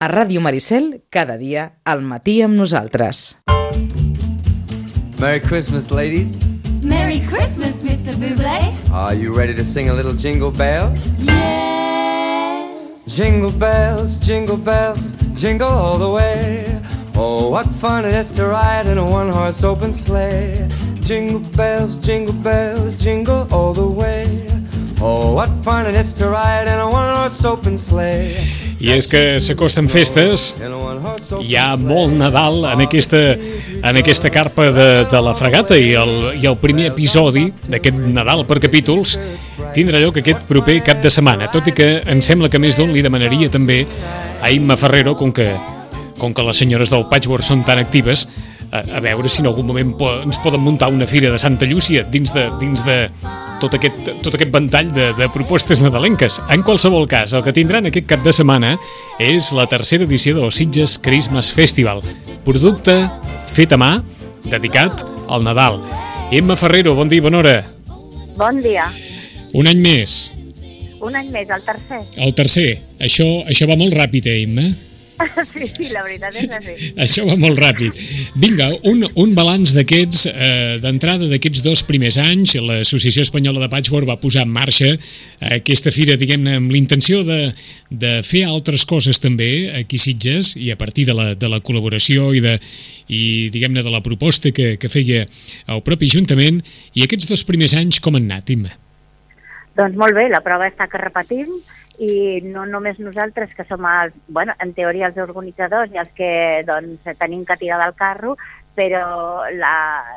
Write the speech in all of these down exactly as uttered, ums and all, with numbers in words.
A Ràdio Maricel, cada dia al matí amb nosaltres. Merry Christmas, ladies. Merry Christmas, Mister Bublé. Are you ready to sing a little Jingle Bells? Yes. Jingle bells, jingle bells, jingle all the way. Oh, what fun it is to ride in a one-horse open sleigh. Jingle bells, jingle bells, jingle all the way. Oh, what fun it is to ride in a one-horse open sleigh. I és que s'acosten festes, hi ha molt Nadal en aquesta, en aquesta carpa de, de la fregata i el, i el primer episodi d'aquest Nadal per capítols tindrà lloc aquest proper cap de setmana, tot i que em sembla que més d'un li demanaria també a Imma Ferrero, com que, com que les senyores del Patchwork són tan actives, a, a veure si en algun moment po, ens poden muntar una fira de Santa Llúcia dins de, dins de tot aquest, tot aquest ventall de, de propostes nadalenques. En qualsevol cas, el que tindran aquest cap de setmana és la tercera edició del Sitges Christmas Festival, producte fet a mà, dedicat al Nadal. Imma Ferrero, bon dia, bona hora. Bon dia. Un any més. Un any més, el tercer. El tercer. Això, això va molt ràpid, eh, Imma? Sí, sí, la veritat és així. Això va molt ràpid. Vinga, un, un balanç d'aquests, eh, d'entrada d'aquests dos primers anys. L'Associació Espanyola de Patchwork va posar en marxa aquesta fira, diguem-ne, amb l'intenció de, de fer altres coses també aquí a Sitges, i a partir de la, de la col·laboració i, de, i diguem-ne, de la proposta que, que feia el propi Ajuntament. I aquests dos primers anys com han anat, Imma? Doncs molt bé, la prova està que repetim, i no només nosaltres, que som els, bueno, en teoria els organitzadors i els que doncs, tenim que tirar del carro, però la,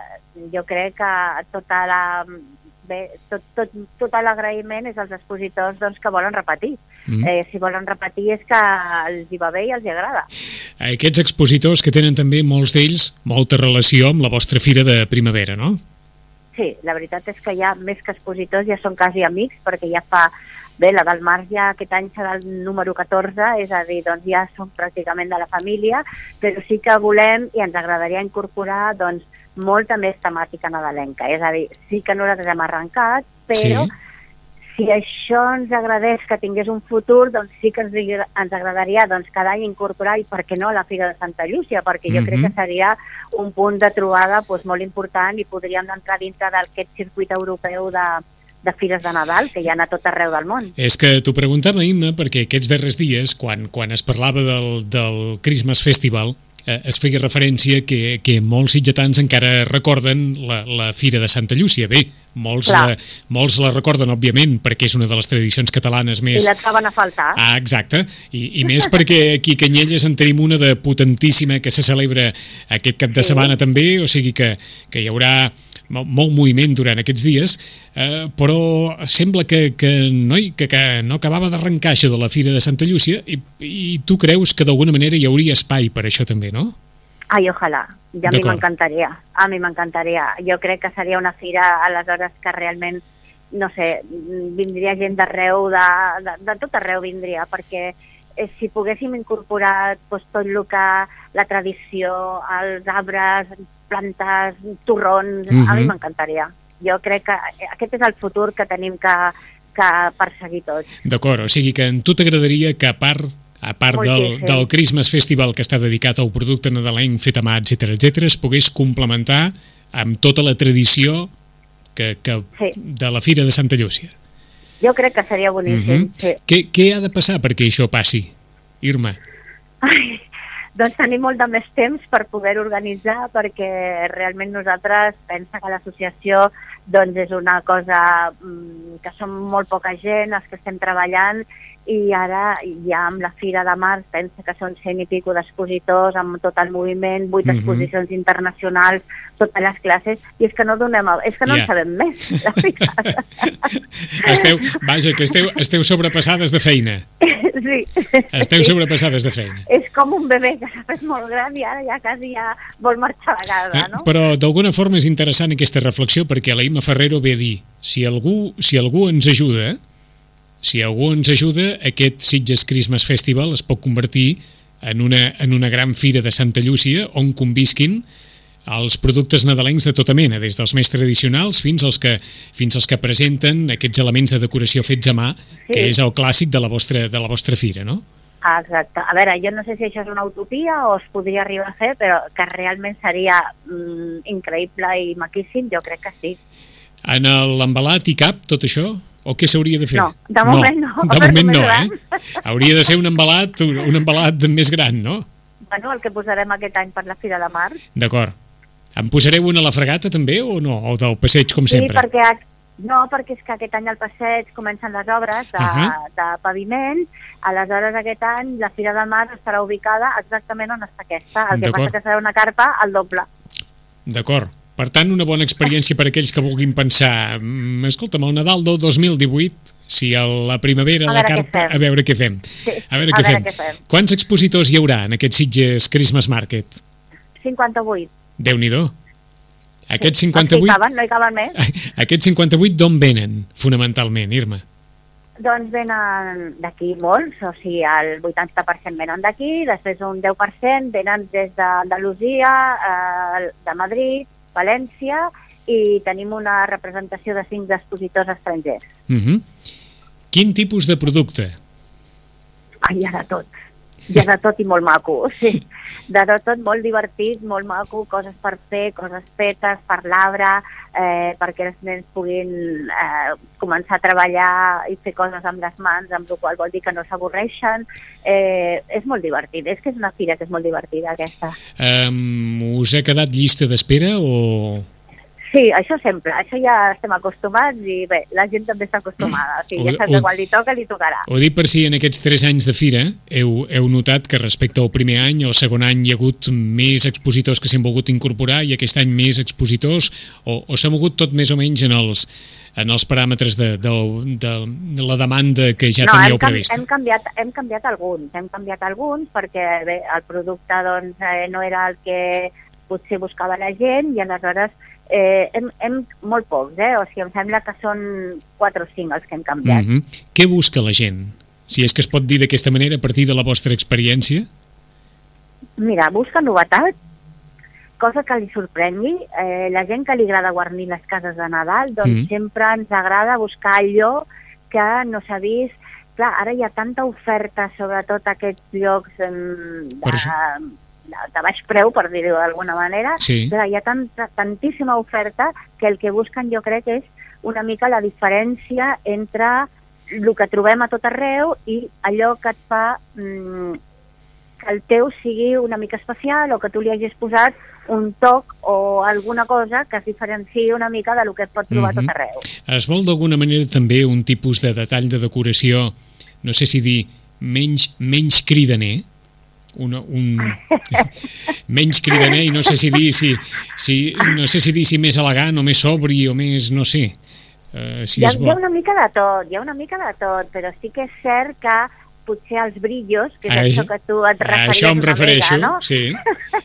jo crec que tota la, bé, tot, tot, tot l'agraïment és als expositors doncs, que volen repetir. Mm. Eh, si volen repetir és que els hi va bé i els hi agrada. Aquests expositors que tenen també, molts d'ells, molta relació amb la vostra fira de primavera, no? Sí, la veritat és que ja més que expositors ja són quasi amics, perquè ja fa... Bé, la del Març ja aquest any serà el número catorze, és a dir, doncs ja som pràcticament de la família, però sí que volem i ens agradaria incorporar doncs, molta més temàtica nadalenca. És a dir, sí que nosaltres hem arrencat, però sí. Si això ens agradés que tingués un futur, doncs sí que ens, ens agradaria doncs, cada any incorporar, i per què no, la Fira de Santa Llúcia, perquè jo mm-hmm. crec que seria un punt de trobada doncs, molt important i podríem entrar dintre d'aquest circuit europeu de de fires de Nadal, que hi ha a tot arreu del món. És que t'ho preguntava, Imma, perquè aquests darrers dies, quan, quan es parlava del, del Christmas Festival, eh, es feia referència que, que molts sitgetans encara recorden la, la Fira de Santa Llúcia. Bé, molts la, molts la recorden, òbviament, perquè és una de les tradicions catalanes més... I la troben a faltar. Ah, exacte. I, i més perquè aquí a Canyelles en tenim una de potentíssima que se celebra aquest cap de sí. setmana també, o sigui que, que hi haurà molt moviment durant aquests dies, eh, però sembla que, que, no, que, que no acabava d'arrencar això de la Fira de Santa Llúcia, i, i tu creus que d'alguna manera hi hauria espai per això també, no? Ai, ojalà. Ja a mi m'encantaria. A mi m'encantaria. Jo crec que seria una fira, aleshores, que realment, no sé, vindria gent d'arreu, de, de, de tot arreu vindria, perquè eh, si poguéssim incorporar doncs, tot el que la tradició, els arbres, plantes, torrons, mm-hmm. a mi m'encantaria. Jo crec que aquest és el futur que tenim que, que perseguir tots. D'acord, o sigui que a tu t'agradaria que a part, a part del, del Christmas Festival que està dedicat al producte nadalenc fet a mà, etcètera, etcètera, es pogués complementar amb tota la tradició que, que sí. de la Fira de Santa Llúcia. Jo crec que seria boníssim, mm-hmm. sí. Què, què ha de passar perquè això passi, Irma? Ai... Doncs tenim molt de més temps per poder organitzar, perquè realment nosaltres pensa que l'associació doncs, és una cosa que som molt poca gent, els que estem treballant, i ara ja amb la Fira de Març pensa que són cent i pico d'expositors amb tot el moviment, vuit mm-hmm. exposicions internacionals, totes les classes, i és que no donem, és que no yeah. en sabem més, la veritat. esteu, vaja, que esteu, esteu sobrepassades de feina. Sí. Esteu sí. sobrepassades de feina. És com un bebè que s'ha fet molt gran i ara ja quasi ja vol marxar a casa, no? Eh, però d'alguna forma és interessant aquesta reflexió, perquè la Imma Ferrero ve a dir, si algú, si algú ens ajuda, si algú ens ajuda, aquest Sitges Christmas Festival es pot convertir en una, en una gran fira de Santa Llúcia on convisquin els productes nadalencs de tota mena, des dels més tradicionals fins als que, fins als que presenten aquests elements de decoració fets a mà, sí. que és el clàssic de la vostra, de la vostra fira, no? Exacte. A veure, jo no sé si això és una utopia o es podria arribar a fer, però que realment seria mm, increïble i maquíssim, jo crec que sí. En l'embalat hi cap tot això? O què s'hauria de fer? No, de moment no. De moment no, eh? Hauria de ser un embalat, un embalat més gran, no? Bueno, el que posarem aquest any per la Fira de Mar. D'acord. En posareu una a la Fregata també o no? O del passeig com sempre? Sí, perquè, no, perquè és que aquest any al passeig comencen les obres de, uh -huh. de paviment, aleshores aquest any la Fira de Mar estarà ubicada exactament on està aquesta, el que passa que serà una carpa al doble. D'acord. Per tant, una bona experiència per aquells que vulguin pensar, escolta'm, el Nadal del dos mil divuit, si a la primavera, a la carpa, a veure què fem. Sí, a veure, a què, veure fem. què fem. Quants expositors hi haurà en aquest Sitges Christmas Market? cinquanta-vuit. Déu-n'hi-do. Aquests cinquanta-vuit... No hi caben, no hi caben més. Aquests cinquanta-vuit d'on venen, fonamentalment, Irma? Doncs venen d'aquí molts, o sigui, el vuitanta per cent venen d'aquí, després un deu per cent venen des d'Andalusia, eh, de Madrid, València, i tenim una representació de cinc expositors estrangers. Uh -huh. Quin tipus de producte? Ah, hi ha de tot. Hi ha de tot i molt maco, sí. De tot, tot molt divertit, molt maco, coses per fer, coses fetes per l'arbre, eh, perquè els nens puguin eh, començar a treballar i fer coses amb les mans, amb la qual vol dir que no s'avorreixen. Eh, és molt divertit, és que és una fira que és molt divertida, aquesta. Um, us ha quedat llista d'espera o...? Sí, això sempre, això ja estem acostumats i bé, la gent també està acostumada, o sigui, ja saps que quan li toca, li tocarà. Ho dic per si en aquests tres anys de fira heu, heu notat que respecte al primer any, el segon any hi ha hagut més expositors que s'han volgut incorporar i aquest any més expositors, o, o s'ha mogut tot més o menys en els, en els paràmetres de, de, de, de la demanda que ja no, teníeu hem, prevista? Hem canviat, hem canviat alguns, hem canviat alguns perquè bé, el producte doncs, eh, no era el que potser buscava la gent i aleshores Eh, hem, hem molt pocs, eh? O sigui, em sembla que són quatre o cinc els que hem canviat. Mm -hmm. Què busca la gent? Si és que es pot dir d'aquesta manera a partir de la vostra experiència? Mira, busca novetat, cosa que li sorprengui. Eh, la gent que li agrada guarnir les cases de Nadal, doncs mm -hmm. sempre ens agrada buscar allò que no s'ha vist. Clar, ara hi ha tanta oferta, sobretot aquests llocs eh, de... de baix preu, per dir-ho d'alguna manera, sí. Però hi ha tanta, tantíssima oferta que el que busquen jo crec és una mica la diferència entre el que trobem a tot arreu i allò que et fa mm, que el teu sigui una mica especial o que tu li hagis posat un toc o alguna cosa que es diferenciï una mica del que et pot trobar mm-hmm. tot arreu. Es vol d'alguna manera també un tipus de detall de decoració, no sé si dir menys, menys cridaner, Una, un menys cridaner i no sé si dir si, si, no sé si dir si més elegant o més sobri o més, no sé uh, si hi, ha, és bo. Hi ha una mica de tot, hi ha una mica de tot, però sí que és cert que potser els brillos, que és a això que tu et referies això em una refereixo, mica, no? Sí.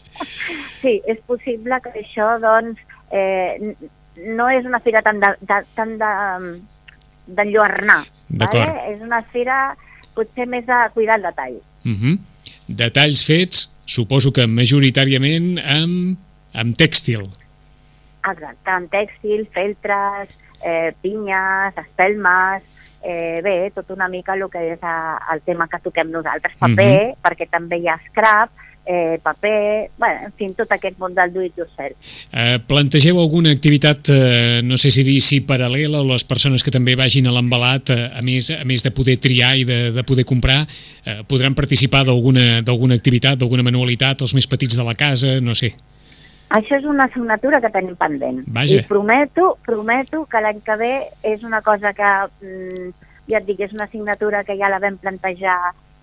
Sí, és possible que això, doncs, eh, no és una fira tan de, de, tan de, d'enlluernar, vale? És una fira potser més de cuidar el detall. Mhm. Uh-huh. Detalls fets, suposo que majoritàriament amb, amb tèxtil. Exacte, amb tèxtil, feltres, eh, pinyes, espelmes, eh, bé, tot una mica el que és a, el tema que toquem nosaltres. Paper, mm-hmm. perquè també hi ha scrap, eh, paper, bueno, en fi, tot aquest món del do it yourself. Eh, plantegeu alguna activitat, eh, no sé si dir si paral·lela, o les persones que també vagin a l'embalat, eh, a, més, a més de poder triar i de, de poder comprar, eh, podran participar d'alguna d'alguna activitat, d'alguna manualitat, els més petits de la casa, no sé. Això és una assignatura que tenim pendent. Vaja. I prometo, prometo que l'any que ve és una cosa que, mm, ja et dic, és una assignatura que ja la vam plantejar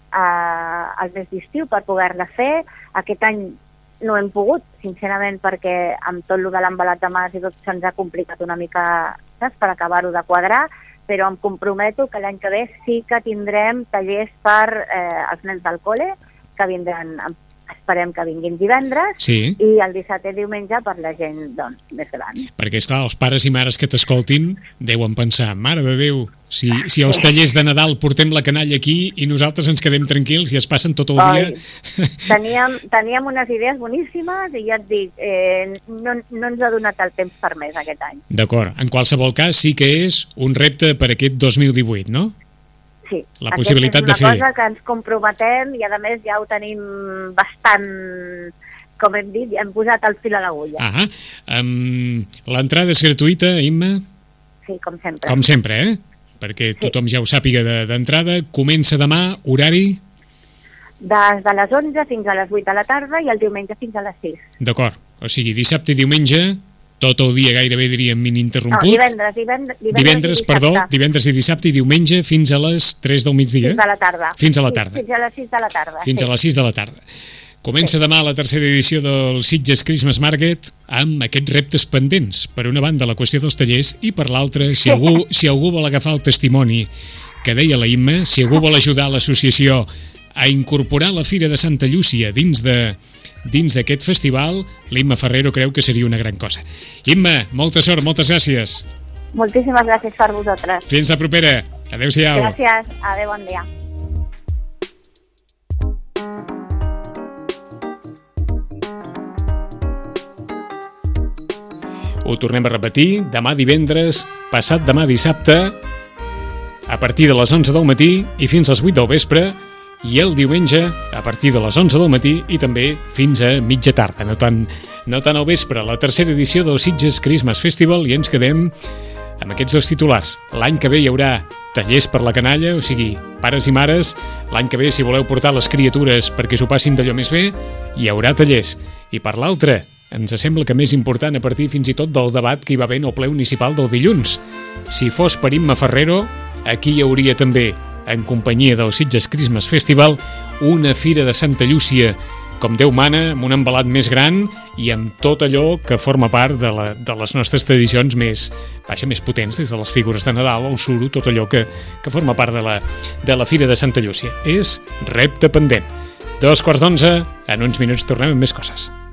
al mes d'estiu per poder-la fer. Aquest any no hem pogut, sincerament, perquè amb tot el de l'embalat de mas i tot se'ns ha complicat una mica, saps, per acabar-ho de quadrar, però em comprometo que l'any que ve sí que tindrem tallers per eh, als nens del col·le, que vindran, esperem que vinguin divendres, sí. I el dissabte i diumenge per la gent doncs, més gran. Perquè, esclar, els pares i mares que t'escoltin deuen pensar, mare de Déu, si, si als tallers de Nadal portem la canalla aquí i nosaltres ens quedem tranquils i es passen tot el dia... Oi, teníem, teníem unes idees boníssimes i ja et dic, eh, no, no ens ha donat el temps per més aquest any. D'acord, en qualsevol cas sí que és un repte per aquest dos mil divuit, no? Sí. La possibilitat de fer. Aquesta és una cosa que ens comprometem i, a més, ja ho tenim bastant, com hem dit, ja hem posat el fil a l'agulla. Ah, um, l'entrada és gratuïta, Imma? Sí, com sempre. Com sempre, eh? Perquè tothom ja ho sàpiga d'entrada. Comença demà, horari? Des de les onze fins a les vuit de la tarda i el diumenge fins a les sis. D'acord. O sigui, dissabte i diumenge, tot el dia gairebé diríem ininterromput. No, divendres, divendres, divendres, divendres i perdó, dissabte. divendres i dissabte i diumenge fins a les tres del migdia. Fins a la tarda. Fins a la tarda. Fins a les sis de la tarda. Fins sí. a les sis de la tarda. Comença sí. demà la tercera edició del Sitges Christmas Market amb aquests reptes pendents. Per una banda, la qüestió dels tallers i per l'altra, si algú, si algú vol agafar el testimoni que deia la Imma, si algú vol ajudar l'associació a incorporar la Fira de Santa Llúcia dins de dins d'aquest festival, l'Imma Ferrero creu que seria una gran cosa. Imma, molta sort, moltes gràcies. Moltíssimes gràcies per vosaltres. Fins la propera. Adéu-siau. Gràcies. Adéu, bon dia. Ho tornem a repetir, demà divendres, passat demà dissabte, a partir de les onze del matí i fins a les vuit del vespre, i el diumenge a partir de les onze del matí i també fins a mitja tarda, no tant, no tant al vespre. La tercera edició del Sitges Christmas Festival i ens quedem amb aquests dos titulars. L'any que ve hi haurà tallers per la canalla, o sigui, pares i mares. L'any que ve, si voleu portar les criatures perquè s'ho passin d'allò més bé, hi haurà tallers. I per l'altre, ens sembla que més important a partir fins i tot del debat que hi va haver en el ple municipal del dilluns. Si fos per Imma Ferrero, aquí hi hauria també, en companyia del Sitges Christmas Festival, una Fira de Santa Llúcia, com Déu mana, amb un embalat més gran i amb tot allò que forma part de, la, de les nostres tradicions més, vaja, més potents, des de les figures de Nadal, el suro, tot allò que, que forma part de la, de la Fira de Santa Llúcia. És repte pendent. Dos quarts d'onze, en uns minuts tornem amb més coses.